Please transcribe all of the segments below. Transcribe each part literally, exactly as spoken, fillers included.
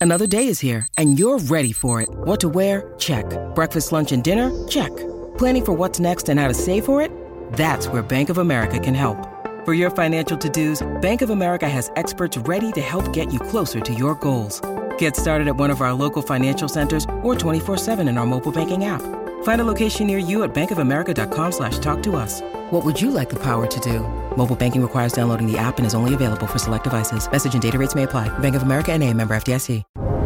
Another day is here, and you're ready for it. What to wear? Check. Breakfast, lunch, and dinner? Check. Planning for what's next and how to save for it? That's where Bank of America can help. For your financial to-dos, Bank of America has experts ready to help get you closer to your goals. Get started at one of our local financial centers or twenty-four seven in our mobile banking app. Find a location near you at bankofamerica.com slash talk to us. What would you like the power to do? Mobile banking requires downloading the app and is only available for select devices. Message and data rates may apply. Bank of America N A, member F D I C.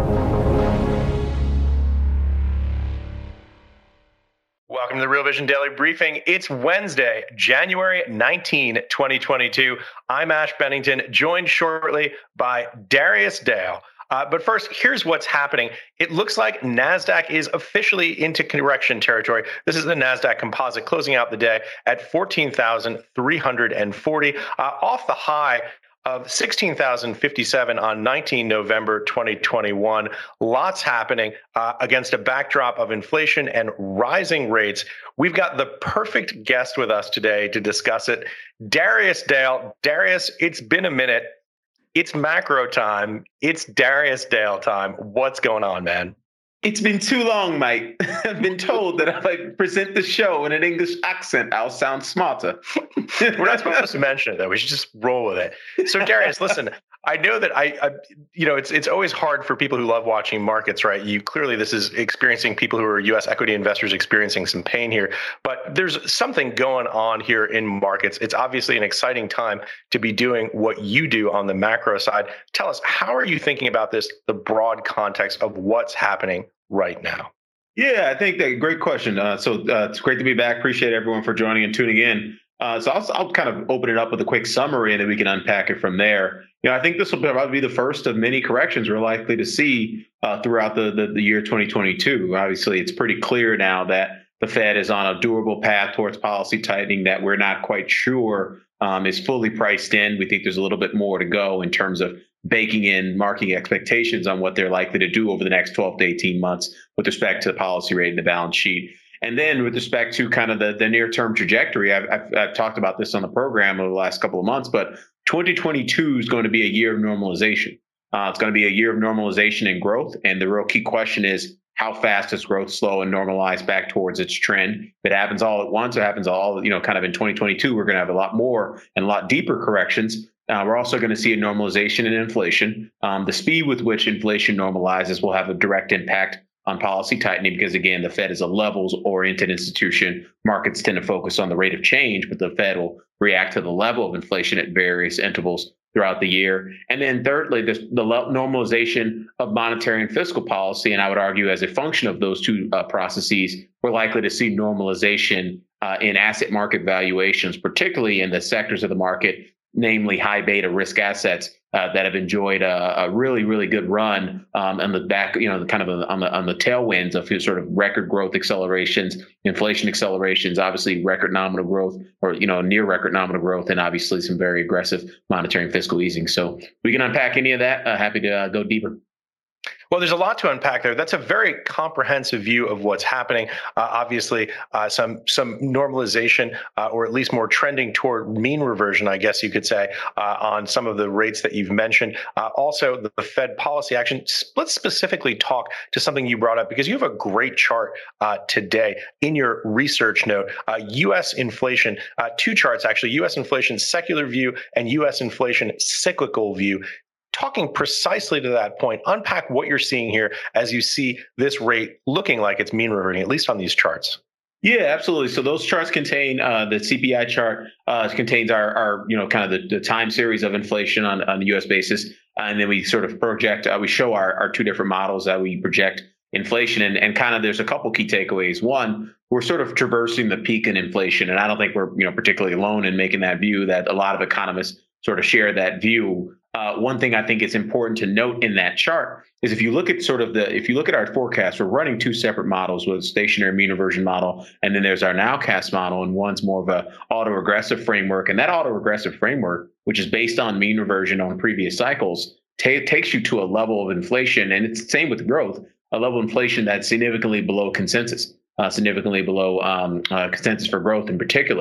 Welcome to the Real Vision Daily Briefing. It's Wednesday, January nineteenth, twenty twenty-two. I'm Ash Bennington, joined shortly by Darius Dale. Uh, but first, here's what's happening. It looks like NASDAQ is officially into correction territory. This is the NASDAQ Composite closing out the day at fourteen thousand three hundred forty, uh, off the high of sixteen thousand fifty-seven on nineteenth of November twenty twenty-one. Lots happening uh, against a backdrop of inflation and rising rates. We've got the perfect guest with us today to discuss it, Darius Dale. Darius, it's been a minute. It's macro time. It's Darius Dale time. What's going on, man? It's been too long, mate. I've been told that if I present the show in an English accent, I'll sound smarter. We're not supposed to mention it, though. We should just roll with it. So, Darius, listen, I know that I, I, you know, it's it's always hard for people who love watching markets, right? You clearly, this is experiencing people who are U S equity investors experiencing some pain here, but there's something going on here in markets. It's obviously an exciting time to be doing what you do on the macro side. Tell us, how are you thinking about this, the broad context of what's happening right now? Yeah, I think that great question. Uh, so uh, it's great to be back. Appreciate everyone for joining and tuning in. Uh, so I'll, I'll kind of open it up with a quick summary and then we can unpack it from there. You know, I think this will probably be the first of many corrections we're likely to see uh, throughout the, the, the year twenty twenty-two. Obviously, it's pretty clear now that the Fed is on a durable path towards policy tightening that we're not quite sure um, is fully priced in. We think there's a little bit more to go in terms of baking in market expectations on what they're likely to do over the next twelve to eighteen months with respect to the policy rate and the balance sheet. And then with respect to kind of the, the near-term trajectory, I've, I've, I've talked about this on the program over the last couple of months, but twenty twenty-two is going to be a year of normalization. Uh, it's going to be a year of normalization and growth. And the real key question is, how fast does growth slow and normalize back towards its trend? If it happens all at once, it happens all, you know, kind of in twenty twenty-two, we're going to have a lot more and a lot deeper corrections. Uh, we're also going to see a normalization in inflation. Um, the speed with which inflation normalizes will have a direct impact on policy tightening because, again, the Fed is a levels-oriented institution. Markets tend to focus on the rate of change, but the Fed will react to the level of inflation at various intervals throughout the year. And then thirdly, the, the normalization of monetary and fiscal policy. And I would argue as a function of those two uh, processes, we're likely to see normalization uh, in asset market valuations, particularly in the sectors of the market, namely high beta risk assets uh, that have enjoyed a, a really, really good run um, on the back, you know, the kind of on the on the tailwinds of sort of record growth accelerations, inflation accelerations, obviously record nominal growth or, you know, near record nominal growth, and obviously some very aggressive monetary and fiscal easing. So we can unpack any of that. Uh, happy to uh, go deeper. Well, there's a lot to unpack there. That's a very comprehensive view of what's happening. Uh, obviously, uh, some some normalization, uh, or at least more trending toward mean reversion, I guess you could say, uh, on some of the rates that you've mentioned. Uh, also, the Fed policy action. Let's specifically talk to something you brought up because you have a great chart uh, today in your research note. Uh, U S inflation, uh, two charts actually: U S inflation secular view and U S inflation cyclical view. Talking precisely to that point, unpack what you're seeing here as you see this rate looking like it's mean reverting, at least on these charts. Yeah, absolutely. So those charts contain uh, the C P I chart uh, contains our, our, you know, kind of the, the time series of inflation on, on the U S basis. Uh, and then we sort of project, uh, we show our, our two different models that we project inflation. And, and kind of there's a couple key takeaways. One, we're sort of traversing the peak in inflation. And I don't think we're, you know, particularly alone in making that view, that a lot of economists sort of share that view. Uh, one thing I think is important to note in that chart is if you look at sort of the, if you look at our forecast, we're running two separate models with stationary mean reversion model, and then there's our nowcast model, and one's more of a autoregressive framework. And that autoregressive framework, which is based on mean reversion on previous cycles, ta- takes you to a level of inflation, and it's the same with growth, a level of inflation that's significantly below consensus, uh, significantly below um, uh, consensus for growth in particular.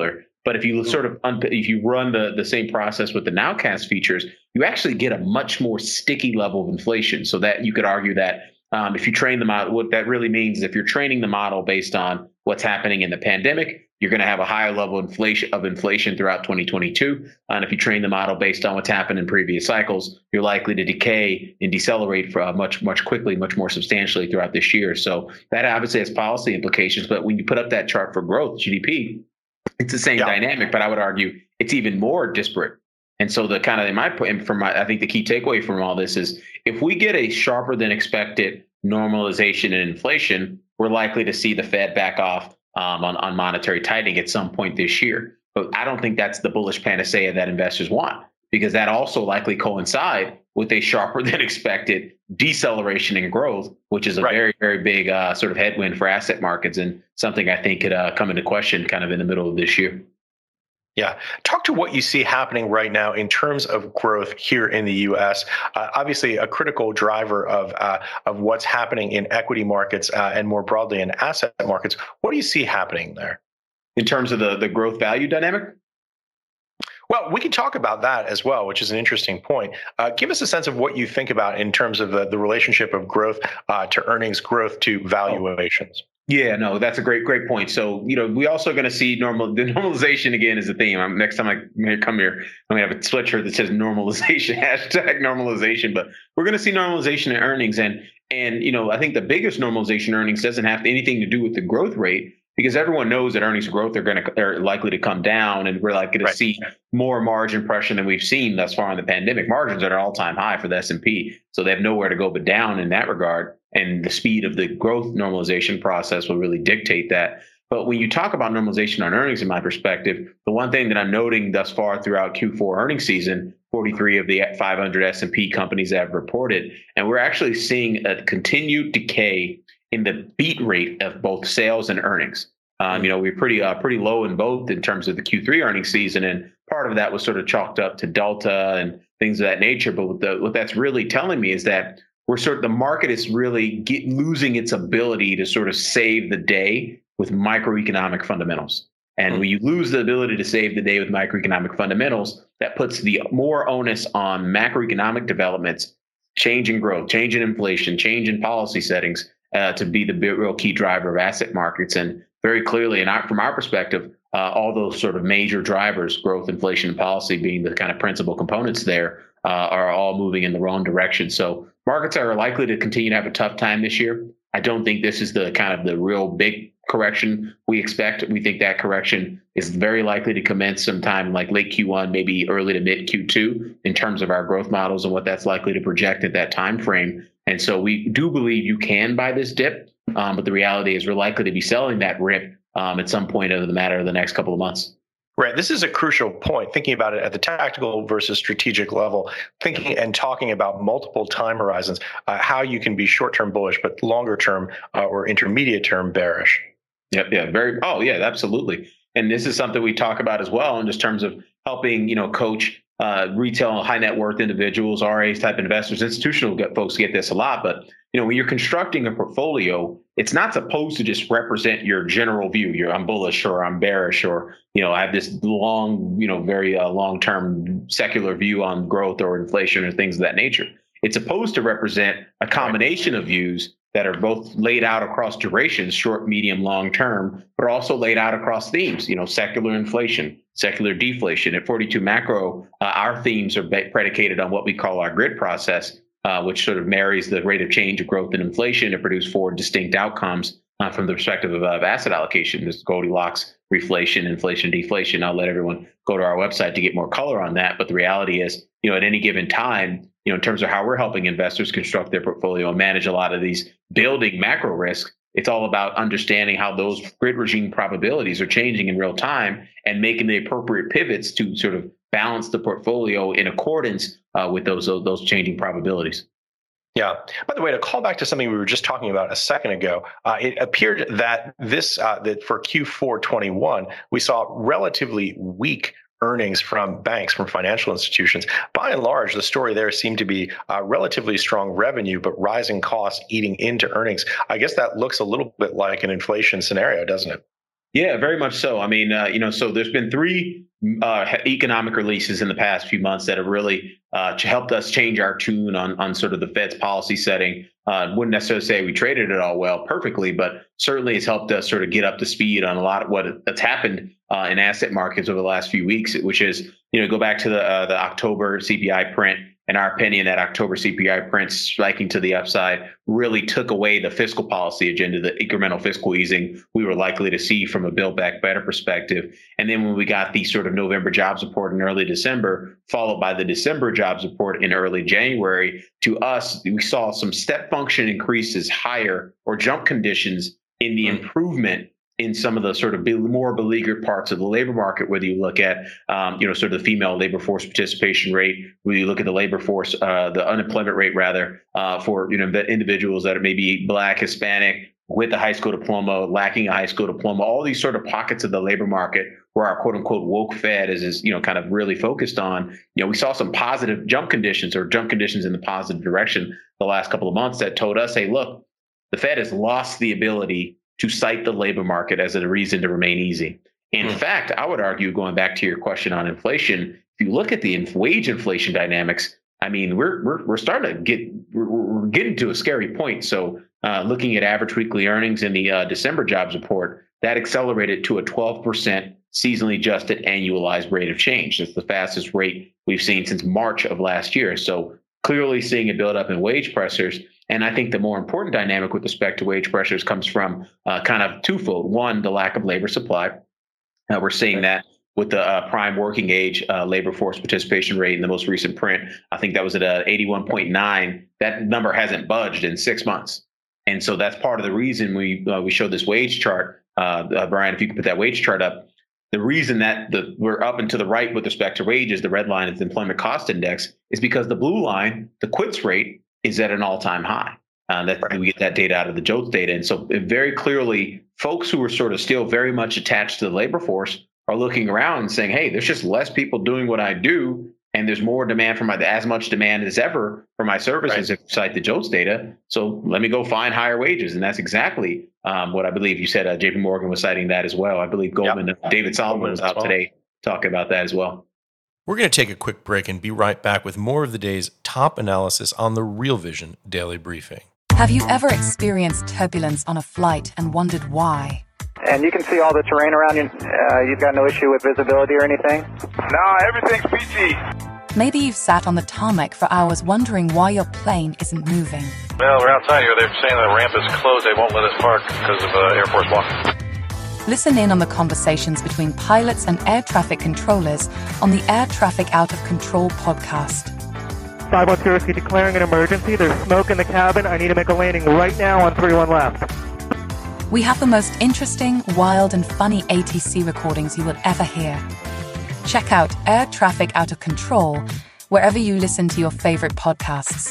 But if you sort of un- if you run the the same process with the nowcast features, you actually get a much more sticky level of inflation. So that you could argue that um, if you train the model, what that really means is if you're training the model based on what's happening in the pandemic, you're going to have a higher level of inflation of inflation throughout twenty twenty-two. And if you train the model based on what's happened in previous cycles, you're likely to decay and decelerate for uh, much, much quickly, much more substantially throughout this year. So that obviously has policy implications. But when you put up that chart for growth, G D P, it's the same yeah. dynamic, but I would argue it's even more disparate. And so the kind of, in my point, from my, I think the key takeaway from all this is if we get a sharper than expected normalization in inflation, we're likely to see the Fed back off um, on, on monetary tightening at some point this year. But I don't think that's the bullish panacea that investors want, because that also likely coincide with a sharper than expected deceleration in growth, which is a right. very, very big uh, sort of headwind for asset markets and something I think could uh, come into question kind of in the middle of this year. Yeah. Talk to what you see happening right now in terms of growth here in the U S. Uh, obviously, a critical driver of uh, of what's happening in equity markets uh, and more broadly in asset markets. What do you see happening there? In terms of the, the growth value dynamic? Well, we can talk about that as well, which is an interesting point. Uh, give us a sense of what you think about in terms of the, the relationship of growth uh, to earnings, growth to valuations. Oh. Yeah, no, that's a great, great point. So, you know, we also going to see normal, the normalization again is the theme. I'm, next time I come here, I'm going to have a sweatshirt that says normalization, hashtag normalization, but we're going to see normalization in earnings. And, and, you know, I think the biggest normalization in earnings doesn't have anything to do with the growth rate, because everyone knows that earnings growth are going to, are likely to come down, and we're likely to right. see more margin pressure than we've seen thus far in the pandemic. Margins are at an all-time high for the S and P, so they have nowhere to go but down in that regard. And the speed of the growth normalization process will really dictate that. But when you talk about normalization on earnings, in my perspective, the one thing that I'm noting thus far throughout Q four earnings season, forty-three of the five hundred S and P companies have reported, and we're actually seeing a continued decay in the beat rate of both sales and earnings. Um, you know, we're pretty uh, pretty low in both in terms of the Q three earnings season, and part of that was sort of chalked up to Delta and things of that nature. But what, the, what that's really telling me is that we're sort of, the market is really get, losing its ability to sort of save the day with microeconomic fundamentals. And mm-hmm. when you lose the ability to save the day with microeconomic fundamentals, that puts the more onus on macroeconomic developments, change in growth, change in inflation, change in policy settings uh, to be the real key driver of asset markets. And very clearly, and from our perspective, uh, all those sort of major drivers, growth, inflation, and policy being the kind of principal components there, uh, are all moving in the wrong direction. So markets are likely to continue to have a tough time this year. I don't think this is the kind of the real big correction we expect. We think that correction is very likely to commence sometime like late Q one, maybe early to mid Q two in terms of our growth models and what that's likely to project at that time frame. And so we do believe you can buy this dip, um, but the reality is we're likely to be selling that rip um, at some point over the matter of the next couple of months. Right. This is a crucial point, thinking about it at the tactical versus strategic level, thinking and talking about multiple time horizons, uh, how you can be short-term bullish, but longer-term uh, or intermediate-term bearish. Yep. Yeah. Very. Oh, yeah, absolutely. And this is something we talk about as well in just terms of helping, you know, coach uh, retail high net worth individuals, R As type investors, institutional get, folks get this a lot. But, you know, when you're constructing a portfolio, it's not supposed to just represent your general view. You're I'm bullish or I'm bearish or, you know, I have this long, you know, very uh, long term secular view on growth or inflation or things of that nature. It's supposed to represent a combination of views that are both laid out across durations, short, medium, long term, but also laid out across themes, you know, secular inflation, secular deflation. At forty-two Macro, uh, our themes are predicated on what we call our grid process, uh, which sort of marries the rate of change of growth and inflation to produce four distinct outcomes uh, from the perspective of, of asset allocation. There's Goldilocks, reflation, inflation, deflation. I'll let everyone go to our website to get more color on that. But the reality is, you know, at any given time, you know, in terms of how we're helping investors construct their portfolio and manage a lot of these building macro risk, it's all about understanding how those grid regime probabilities are changing in real time and making the appropriate pivots to sort of balance the portfolio in accordance uh, with those, those changing probabilities. Yeah. By the way, to call back to something we were just talking about a second ago, uh, it appeared that this uh, that for Q four twenty-one, we saw relatively weak earnings from banks, from financial institutions. By and large, the story there seemed to be uh, relatively strong revenue, but rising costs eating into earnings. I guess that looks a little bit like an inflation scenario, doesn't it? Yeah, very much so. I mean, uh, you know, so there's been three uh, economic releases in the past few months that have really uh, helped us change our tune on on sort of the Fed's policy setting. Uh, wouldn't necessarily say we traded it all well perfectly, but certainly it's helped us sort of get up to speed on a lot of what that's happened uh, in asset markets over the last few weeks, which is, you know, go back to the uh, the October C P I print. In our opinion, that October C P I print spiking to the upside really took away the fiscal policy agenda, the incremental fiscal easing we were likely to see from a Build Back Better perspective. And then when we got the sort of November jobs report in early December, followed by the December jobs report in early January, to us, we saw some step function increases higher or jump conditions in the improvement in some of the sort of more beleaguered parts of the labor market, whether you look at, um, you know, sort of the female labor force participation rate, whether you look at the labor force, uh, the unemployment rate rather, uh, for, you know, the individuals that are maybe Black, Hispanic, with a high school diploma, lacking a high school diploma, all these sort of pockets of the labor market where our quote unquote woke Fed is, is, you know, kind of really focused on. You know, we saw some positive jump conditions or jump conditions in the positive direction the last couple of months that told us, hey, look, the Fed has lost the ability to cite the labor market as a reason to remain easy. In mm. fact, I would argue, going back to your question on inflation, if you look at the inf- wage inflation dynamics, I mean, we're we're we're starting to get we're, we're getting to a scary point. So, uh, looking at average weekly earnings in the uh, December jobs report, that accelerated to a twelve percent seasonally adjusted annualized rate of change. That's the fastest rate we've seen since March of last year. So, clearly seeing a buildup in wage pressures. And I think the more important dynamic with respect to wage pressures comes from uh, kind of twofold. One, the lack of labor supply. Uh, we're seeing that with the uh, prime working age uh, labor force participation rate in the most recent print. I think that was at uh, eighty-one point nine. That number hasn't budged in six months. And so that's part of the reason we uh, we showed this wage chart. Uh, uh, Brian, if you could put that wage chart up. The reason that the we're up and to the right with respect to wages, the red line is the employment cost index, is because the blue line, the quits rate, is at an all-time high. Uh, that right. We get that data out of the JOLTS data. And so it very clearly, folks who are sort of still very much attached to the labor force are looking around and saying, hey, there's just less people doing what I do, and there's more demand for my, as much demand as ever for my services, right. if you cite the JOLTS data. So let me go find higher wages. And that's exactly um, what I believe you said. Uh, J P Morgan was citing that as well. I believe Goldman, yep. David Solomon was out well. today talking about that as well. We're going to take a quick break and be right back with more of the day's top analysis on the Real Vision Daily Briefing. Have you ever experienced turbulence on a flight and wondered why? And you can see all the terrain around you. Uh, you've got no issue with visibility or anything? No, everything's peachy. Maybe you've sat on the tarmac for hours wondering why your plane isn't moving. Well, we're outside here. They're saying the ramp is closed. They won't let us park because of uh, Air Force One. Listen in on the conversations between pilots and air traffic controllers on the Air Traffic Out of Control podcast. five one zero, declaring an emergency. There's smoke in the cabin. I need to make a landing right now on three one left. We have the most interesting, wild, and funny A T C recordings you will ever hear. Check out Air Traffic Out of Control wherever you listen to your favorite podcasts.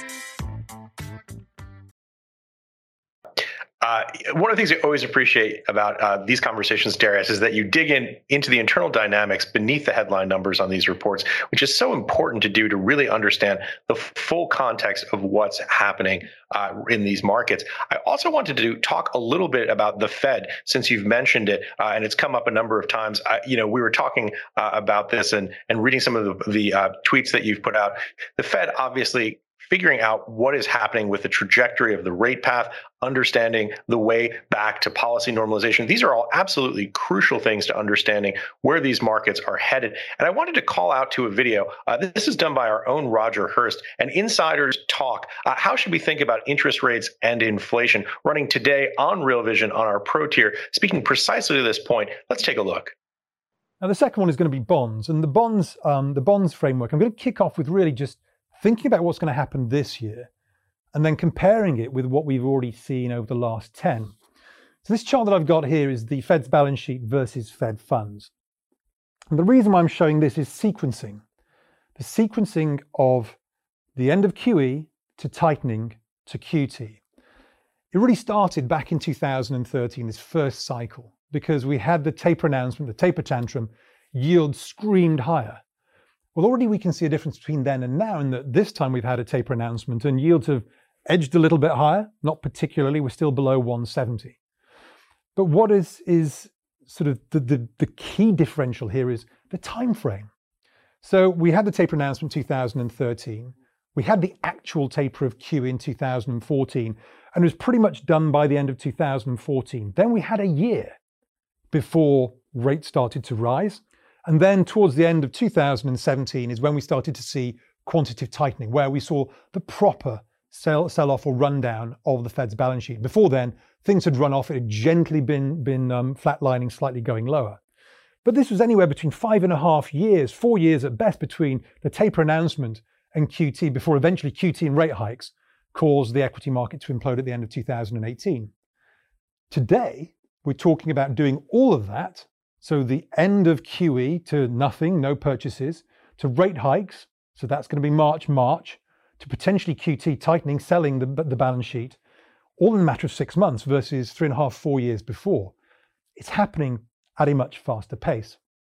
Uh, one of the things I always appreciate about uh, these conversations, Darius, is that you dig in into the internal dynamics beneath the headline numbers on these reports, which is so important to do to really understand the full context of what's happening uh, in these markets. I also wanted to talk a little bit about the Fed, since you've mentioned it, uh, and it's come up a number of times. I, you know, we were talking uh, about this and and reading some of the, the uh, tweets that you've put out. The Fed obviously figuring out what is happening with the trajectory of the rate path, understanding the way back to policy normalization. These are all absolutely crucial things to understanding where these markets are headed. And I wanted to call out to a video. Uh, this is done by our own Roger Hurst, and Insiders Talk. Uh, how should we think about interest rates and inflation? Running today on Real Vision on our Pro tier, speaking precisely to this point. Let's take a look. Now, the second one is going to be bonds, and the bonds, um, the bonds framework. I'm going to kick off with really just thinking about what's going to happen this year and then comparing it with what we've already seen over the last ten. So this chart that I've got here is the Fed's balance sheet versus Fed funds. And the reason why I'm showing this is sequencing. The sequencing of the end of Q E to tightening to Q T. It really started back in two thousand thirteen, this first cycle, because we had the taper announcement, the taper tantrum, yields screamed higher. Well, already we can see a difference between then and now in that this time we've had a taper announcement and yields have edged a little bit higher, not particularly, we're still below one seventy. But what is, is sort of the, the, the key differential here is the time frame. So we had the taper announcement in two thousand thirteen. We had the actual taper of Q in two thousand fourteen, and it was pretty much done by the end of two thousand fourteen. Then we had a year before rates started to rise. And then towards the end of two thousand seventeen is when we started to see quantitative tightening, where we saw the proper sell, sell-off or rundown of the Fed's balance sheet. Before then, things had run off. It had gently been, been um, flatlining, slightly going lower. But this was anywhere between five and a half years, four years at best, between the taper announcement and Q T, before eventually Q T and rate hikes caused the equity market to implode at the end of two thousand eighteen. Today, we're talking about doing all of that. So the end of Q E to nothing, no purchases, to rate hikes. So that's going to be March, March, to potentially Q T tightening, selling the, the balance sheet, all in a matter of six months versus three and a half, four years before. It's happening at a much faster pace.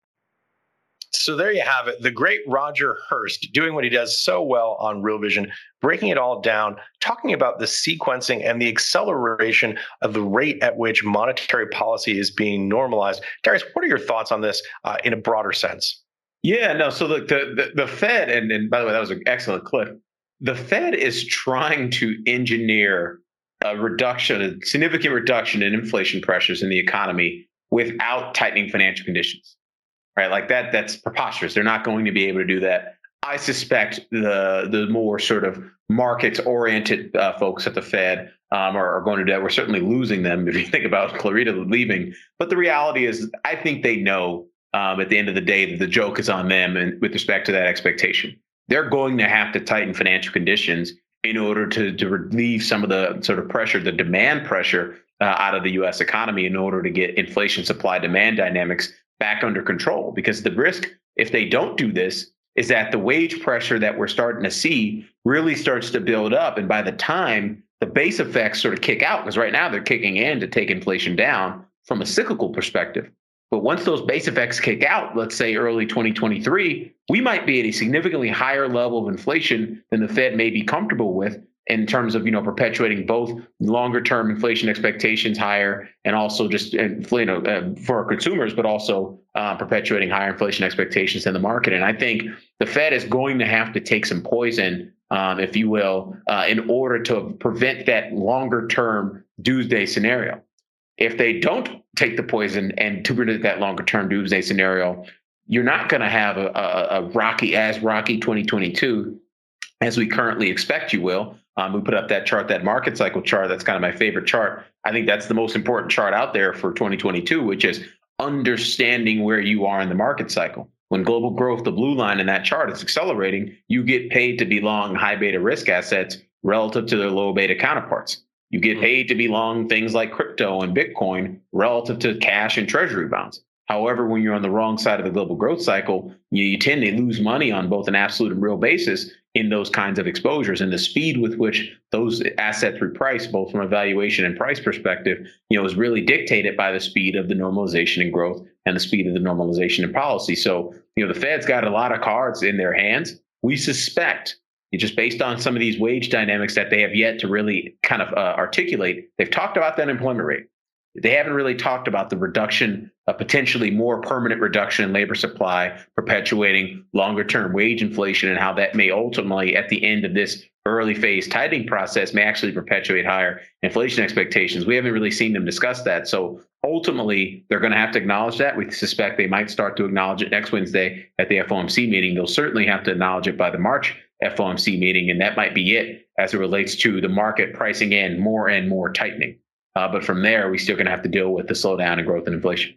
So there you have it. The great Roger Hurst doing what he does so well on Real Vision, breaking it all down, talking about the sequencing and the acceleration of the rate at which monetary policy is being normalized. Darius, what are your thoughts on this uh, in a broader sense? Yeah, no. So look, the, the, the Fed, and, and by the way, that was an excellent clip. The Fed is trying to engineer a reduction, a significant reduction in inflation pressures in the economy without tightening financial conditions. Right, like that, that's preposterous. They're not going to be able to do that. I suspect the the more sort of markets-oriented uh, folks at the Fed um, are, are going to do that. We're certainly losing them if you think about Clarita leaving. But the reality is, I think they know um, at the end of the day that the joke is on them and with respect to that expectation. They're going to have to tighten financial conditions in order to, to relieve some of the sort of pressure, the demand pressure uh, out of the U S economy in order to get inflation supply-demand dynamics back under control. Because the risk, if they don't do this, is that the wage pressure that we're starting to see really starts to build up. And by the time the base effects sort of kick out, because right now they're kicking in to take inflation down from a cyclical perspective. But once those base effects kick out, let's say early twenty twenty-three, we might be at a significantly higher level of inflation than the Fed may be comfortable with, in terms of, you know, perpetuating both longer term inflation expectations higher and also just, you know, uh, for our consumers, but also uh, perpetuating higher inflation expectations in the market. And I think the Fed is going to have to take some poison, um, if you will, uh, in order to prevent that longer term doomsday scenario. If they don't take the poison and to prevent that longer term doomsday scenario, you're not going to have a, a, a rocky as rocky twenty twenty-two as we currently expect you will. Um, we put up that chart, that market cycle chart. That's kind of my favorite chart. I think that's the most important chart out there for twenty twenty-two, which is understanding where you are in the market cycle. When global growth, the blue line in that chart, is accelerating, you get paid to be long high beta risk assets relative to their low beta counterparts. You get paid to be long things like crypto and Bitcoin relative to cash and treasury bonds. However, when you're on the wrong side of the global growth cycle, you, you tend to lose money on both an absolute and real basis in those kinds of exposures. And the speed with which those assets reprice, both from a valuation and price perspective, you know, is really dictated by the speed of the normalization in growth and the speed of the normalization in policy. So, you know, the Fed's got a lot of cards in their hands. We suspect, just based on some of these wage dynamics that they have yet to really kind of uh, articulate, they've talked about the unemployment rate. They haven't really talked about the reduction, a potentially more permanent reduction in labor supply, perpetuating longer term wage inflation, and how that may ultimately, at the end of this early phase tightening process, may actually perpetuate higher inflation expectations. We haven't really seen them discuss that. So ultimately, they're going to have to acknowledge that. We suspect they might start to acknowledge it next Wednesday at the F O M C meeting. They'll certainly have to acknowledge it by the March F O M C meeting, and that might be it as it relates to the market pricing in more and more tightening. Uh, but from there, we're still going to have to deal with the slowdown in growth and inflation.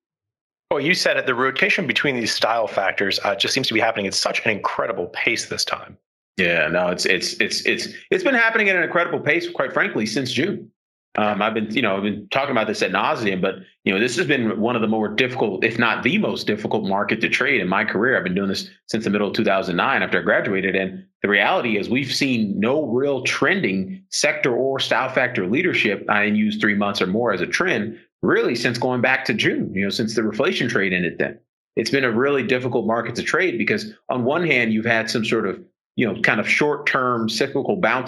Well, you said it. The rotation between these style factors uh, just seems to be happening at such an incredible pace this time. Yeah, no, it's it's it's it's it's been happening at an incredible pace, quite frankly, since June. Um, I've been, you know, I've been talking about this ad nauseum, but you know, this has been one of the more difficult, if not the most difficult market to trade in my career. I've been doing this since the middle of two thousand nine after I graduated. And the reality is we've seen no real trending sector or style factor leadership. I use three months or more as a trend, really since going back to June, you know, since the reflation trade ended then. It's been a really difficult market to trade because on one hand, you've had some sort of, you know, kind of short-term cyclical bounces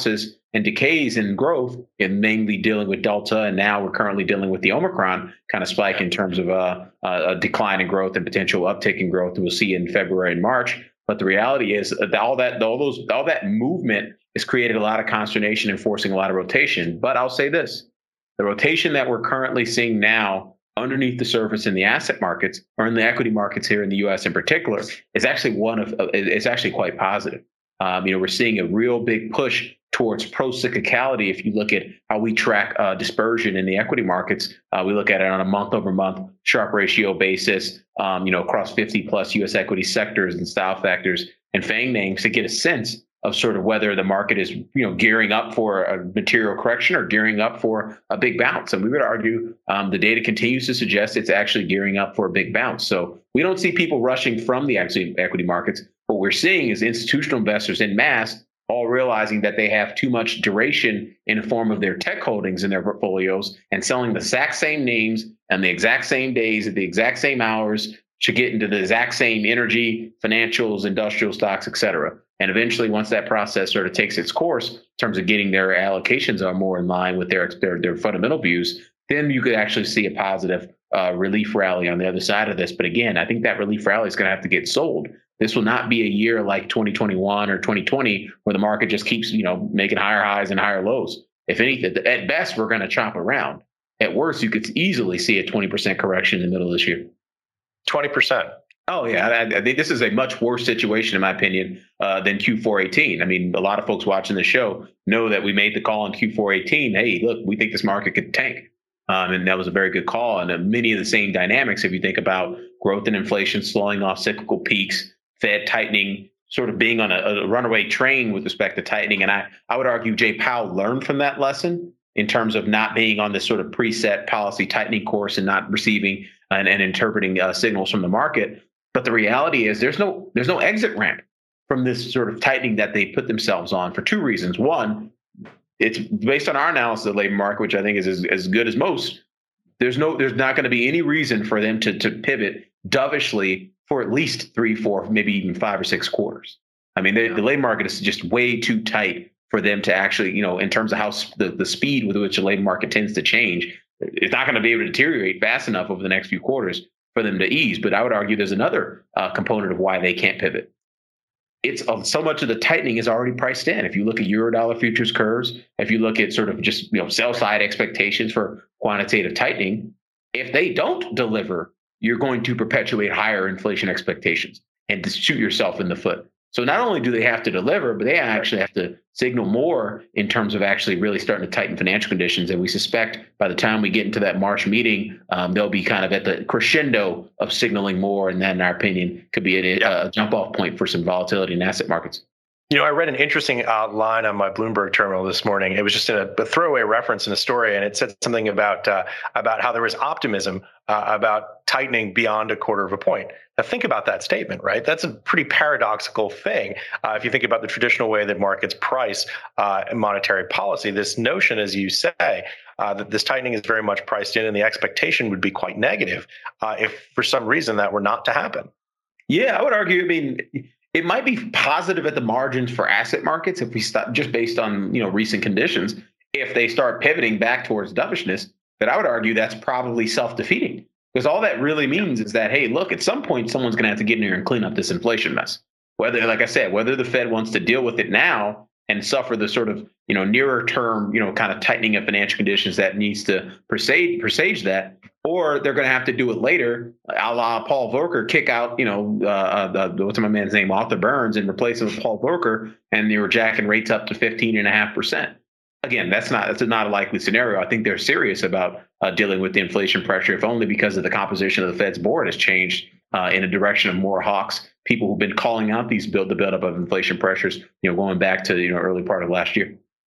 and decays in growth, and mainly dealing with Delta, and now we're currently dealing with the Omicron kind of spike in terms of uh, a decline in growth and potential uptick in growth that we'll see in February and March. But the reality is that all that all those all that movement has created a lot of consternation and forcing a lot of rotation. But I'll say this: the rotation that we're currently seeing now underneath the surface in the asset markets, or in the equity markets here in the U S in particular, is actually one of it's actually quite positive. Um, you know, we're seeing a real big push towards pro-cyclicality. If you look at how we track uh, dispersion in the equity markets, uh, we look at it on a month-over-month Sharpe ratio basis, um, you know, across fifty plus U S equity sectors and style factors and FANG names to get a sense of sort of whether the market is, you know, gearing up for a material correction or gearing up for a big bounce. And we would argue um, the data continues to suggest it's actually gearing up for a big bounce. So we don't see people rushing from the equity markets. What we're seeing is institutional investors en masse all realizing that they have too much duration in the form of their tech holdings in their portfolios and selling the exact same names and the exact same days at the exact same hours to get into the exact same energy, financials, industrial stocks, et cetera. And eventually, once that process sort of takes its course in terms of getting their allocations are more in line with their their, their fundamental views, then you could actually see a positive uh, relief rally on the other side of this. But again, I think that relief rally is going to have to get sold. This will not be a year like twenty twenty-one or twenty twenty where the market just keeps, you know, making higher highs and higher lows. If anything, at best, we're going to chop around. At worst, you could easily see a twenty percent correction in the middle of this year. twenty percent. Oh, yeah. I, I think this is a much worse situation, in my opinion, uh, than Q four eighteen. I mean, a lot of folks watching the show know that we made the call in Q four eighteen. Hey, look, we think this market could tank. Um, and that was a very good call. And uh, many of the same dynamics, if you think about growth and inflation slowing off cyclical peaks, Fed tightening, sort of being on a, a runaway train with respect to tightening. And I, I would argue Jay Powell learned from that lesson in terms of not being on this sort of preset policy tightening course and not receiving and, and interpreting uh, signals from the market. But the reality is there's no there's no exit ramp from this sort of tightening that they put themselves on for two reasons. One, it's based on our analysis of the labor market, which I think is as, as good as most. There's no there's not going to be any reason for them to to pivot dovishly for at least three, four, maybe even five or six quarters. I mean, the, the labor market is just way too tight for them to actually, you know, in terms of how the, the speed with which the labor market tends to change, it's not going to be able to deteriorate fast enough over the next few quarters for them to ease. But I would argue there's another uh, component of why they can't pivot. It's uh, so much of the tightening is already priced in. If you look at Eurodollar futures curves, if you look at sort of just, you know, sell side expectations for quantitative tightening, if they don't deliver, you're going to perpetuate higher inflation expectations and to shoot yourself in the foot. So not only do they have to deliver, but they actually have to signal more in terms of actually really starting to tighten financial conditions. And we suspect by the time we get into that March meeting, um, they'll be kind of at the crescendo of signaling more. And that, in our opinion, could be a, a jump off point for some volatility in asset markets. You know, I read an interesting uh, line on my Bloomberg terminal this morning. It was just in a, a throwaway reference in a story, and it said something about uh, about how there was optimism uh, about tightening beyond a quarter of a point. Now, think about that statement, right? That's a pretty paradoxical thing. Uh, if you think about the traditional way that markets price uh, monetary policy, this notion, as you say, uh, that this tightening is very much priced in, and the expectation would be quite negative uh, if, for some reason, that were not to happen. Yeah, I would argue. I mean, it might be positive at the margins for asset markets if we stop just based on, you know, recent conditions. If they start pivoting back towards dovishness, but I would argue that's probably self-defeating, because all that really means is that, hey, look, at some point someone's going to have to get in here and clean up this inflation mess. Whether, like I said, whether the Fed wants to deal with it now and suffer the sort of, you know, nearer term, you know, kind of tightening of financial conditions that needs to presage, presage that, or they're going to have to do it later, a la Paul Volcker, kick out, you know, uh, the, what's my man's name, Arthur Burns, and replace him with Paul Volcker, and they were jacking rates up to fifteen and a half percent. Again, that's not that's not a likely scenario. I think they're serious about uh, dealing with the inflation pressure, if only because of the composition of the Fed's board has changed uh, in a direction of more hawks, people who've been calling out these build the buildup of inflation pressures, you know, going back to, you know, early part of last year.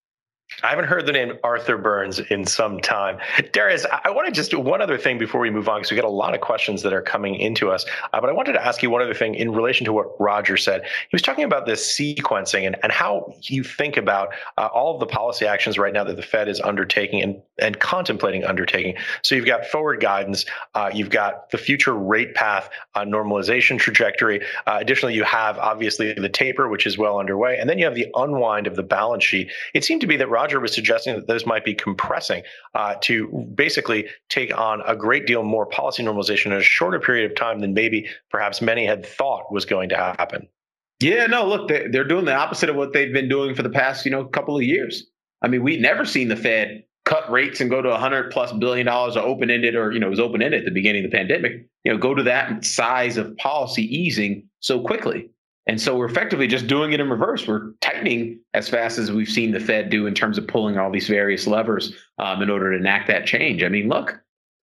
I haven't heard the name Arthur Burns in some time. Darius, I want to just do one other thing before we move on, because we got a lot of questions that are coming into us. Uh, but I wanted to ask you one other thing in relation to what Roger said. He was talking about this sequencing and, and how you think about uh, all of the policy actions right now that the Fed is undertaking and, and contemplating undertaking. So you've got forward guidance, uh, you've got the future rate path uh, normalization trajectory. Uh, additionally, you have obviously the taper, which is well underway. And then you have the unwind of the balance sheet. It seemed to be that Roger was suggesting that those might be compressing uh, to basically take on a great deal more policy normalization in a shorter period of time than maybe perhaps many had thought was going to happen. Yeah, no, look, they're doing the opposite of what they've been doing for the past, you know, couple of years. I mean, we've never seen the Fed cut rates and go to one hundred plus billion dollars or open-ended, or, you know, it was open-ended at the beginning of the pandemic, you know, go to that size of policy easing so quickly. And so we're effectively just doing it in reverse. We're tightening as fast as we've seen the Fed do in terms of pulling all these various levers um, in order to enact that change. I mean, look,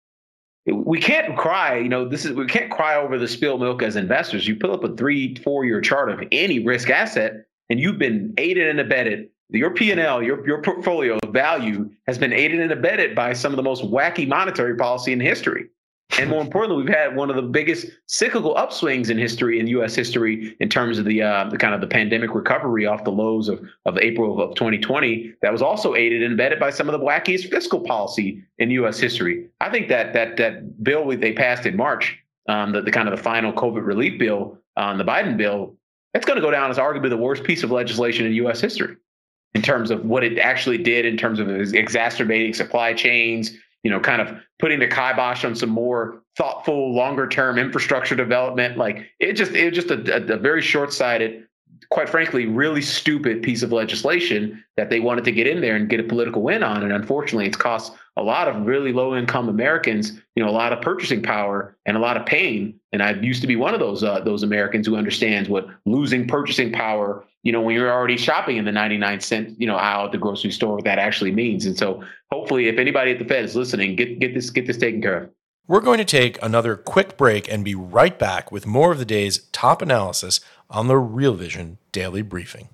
we can't cry, you know, this is, we can't cry over the spilled milk as investors. You pull up a three, four year chart of any risk asset, and you've been aided and abetted. Your P and L, your, your portfolio value has been aided and abetted by some of the most wacky monetary policy in history. And more importantly, we've had one of the biggest cyclical upswings in history, in U S history, in terms of the uh, the kind of the pandemic recovery off the lows of, of April of twenty twenty. That was also aided and embedded by some of the wackiest fiscal policy in U S history. I think that that that bill they passed in March, um, the, the kind of the final COVID relief bill, um, the Biden bill, it's going to go down as arguably the worst piece of legislation in U S history in terms of what it actually did, in terms of exacerbating supply chains, you know, kind of putting the kibosh on some more thoughtful, longer term infrastructure development. Like it just, it was just a, a, a very short-sighted, quite frankly, really stupid piece of legislation that they wanted to get in there and get a political win on. And unfortunately, it's cost a lot of really low income Americans, you know, a lot of purchasing power and a lot of pain. And I used to be one of those, uh, those Americans who understands what losing purchasing power, you know, when you're already shopping in the ninety-nine cent, you know, aisle at the grocery store, what that actually means. And so hopefully if anybody at the Fed is listening, get, get this, get this taken care of. We're going to take another quick break and be right back with more of the day's top analysis on the Real Vision Daily Briefing.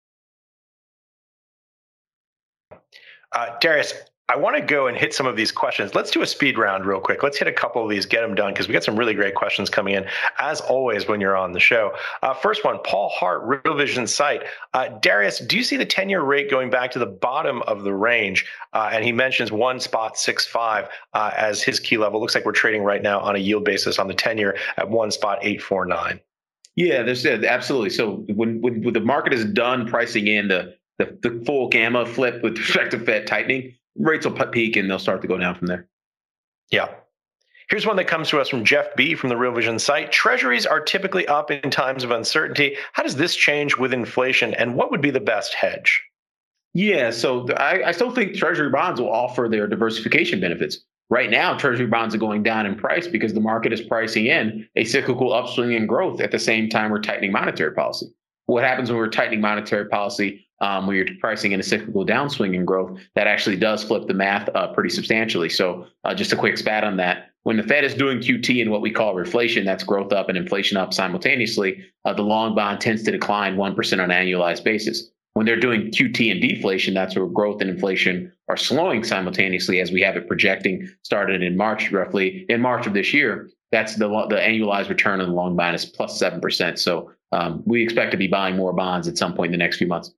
Uh, Darius, I want to go and hit some of these questions. Let's do a speed round real quick. Let's hit a couple of these, get them done, because we got some really great questions coming in, as always, when you're on the show. Uh, first one, Paul Hart, Real Vision site. Uh, Darius, do you see the ten-year rate going back to the bottom of the range? Uh, and he mentions one spot six five uh, as his key level. Looks like we're trading right now on a yield basis on the ten-year at one spot eight four nine. Yeah, there's uh, absolutely. So when, when when the market is done pricing in the the, the full gamma flip with respect to Fed tightening, rates will peak and they'll start to go down from there. Yeah. Here's one that comes to us from Jeff B. from the Real Vision site. Treasuries are typically up in times of uncertainty. How does this change with inflation, and what would be the best hedge? Yeah, so I, I still think Treasury bonds will offer their diversification benefits. Right now, Treasury bonds are going down in price because the market is pricing in a cyclical upswing in growth at the same time we're tightening monetary policy. What happens when we're tightening monetary policy, um, when you're pricing in a cyclical downswing in growth, that actually does flip the math uh, pretty substantially. So uh, just a quick spat on that. When the Fed is doing Q T and what we call reflation, that's growth up and inflation up simultaneously, uh, the long bond tends to decline one percent on an annualized basis. When they're doing Q T and deflation, that's where growth and inflation are slowing simultaneously, as we have it projecting started in March, roughly in March of this year. That's the the annualized return on the long bond is plus seven percent. So um, we expect to be buying more bonds at some point in the next few months.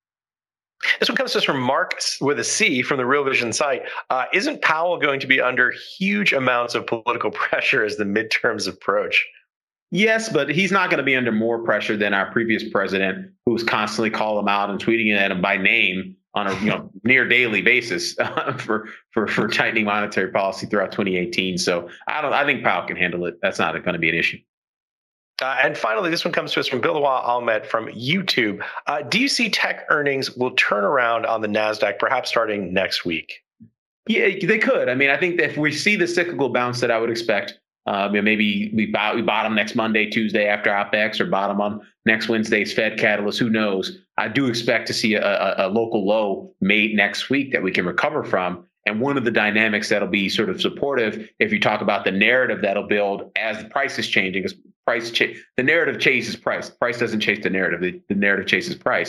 This one comes to us from Mark with a C from the Real Vision site. Uh, isn't Powell going to be under huge amounts of political pressure as the midterms approach? Yes, but he's not going to be under more pressure than our previous president, who was constantly calling him out and tweeting at him by name on a you know near daily basis uh, for for for tightening monetary policy throughout twenty eighteen. So I don't. I think Powell can handle it. That's not going to be an issue. Uh, and finally, this one comes to us from Bilawal Ahmed from YouTube. Uh, do you see tech earnings will turn around on the NASDAQ, perhaps starting next week? Yeah, they could. I mean, I think that if we see the cyclical bounce that I would expect, uh, maybe we, buy, we bottom next Monday, Tuesday after OPEX, or bottom on next Wednesday's Fed catalyst, who knows? I do expect to see a, a, a local low made next week that we can recover from. And one of the dynamics that'll be sort of supportive, if you talk about the narrative that'll build as the price is changing, because price ch- the narrative chases price. Price doesn't chase the narrative. The, the narrative chases price.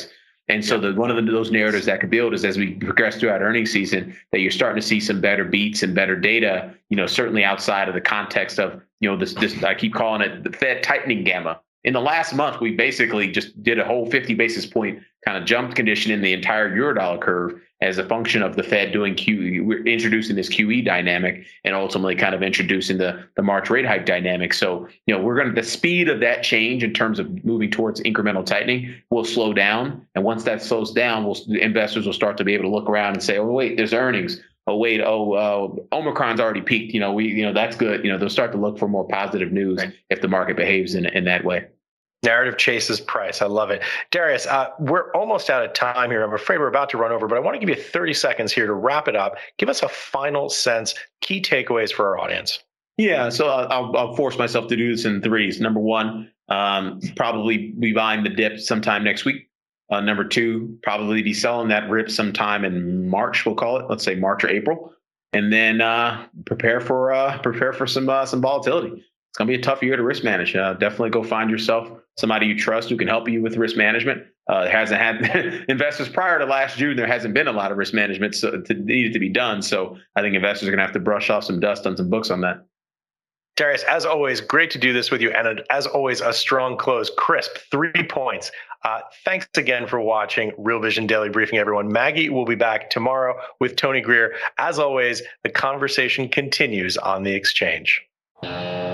And so the, one of the, those narratives that could build is as we progress throughout earnings season, that you're starting to see some better beats and better data, you know, certainly outside of the context of, you know, this, this I keep calling it the Fed tightening gamma. In the last month, we basically just did a whole fifty basis point kind of jump condition in the entire Eurodollar curve as a function of the Fed doing Q E. We're introducing this Q E dynamic and ultimately kind of introducing the, the March rate hike dynamic. So, you know, we're going to, the speed of that change in terms of moving towards incremental tightening will slow down. And once that slows down, we'll, investors will start to be able to look around and say, oh, wait, there's earnings. Oh, wait, oh, uh, Omicron's already peaked. You know, we, you know, that's good. You know, they'll start to look for more positive news right. if the market behaves in, in that way. Narrative chases price. I love it. Darius, uh, we're almost out of time here. I'm afraid we're about to run over, but I want to give you thirty seconds here to wrap it up. Give us a final sense, key takeaways for our audience. Yeah, so I'll, I'll force myself to do this in threes. Number one, um, probably be buying the dip sometime next week. Uh, number two, probably be selling that rip sometime in March, we'll call it. Let's say March or April. And then uh, prepare for uh, prepare for some uh, some volatility. It's going to be a tough year to risk manage. Uh, definitely go find yourself somebody you trust who can help you with risk management. Uh, it hasn't had investors prior to last June. There hasn't been a lot of risk management so to, needed to be done. So I think investors are going to have to brush off some dust on some books on that. Darius, as always, great to do this with you. And as always, a strong close, crisp, three points. Uh, thanks again for watching Real Vision Daily Briefing, everyone. Maggie will be back tomorrow with Tony Greer. As always, the conversation continues on the exchange.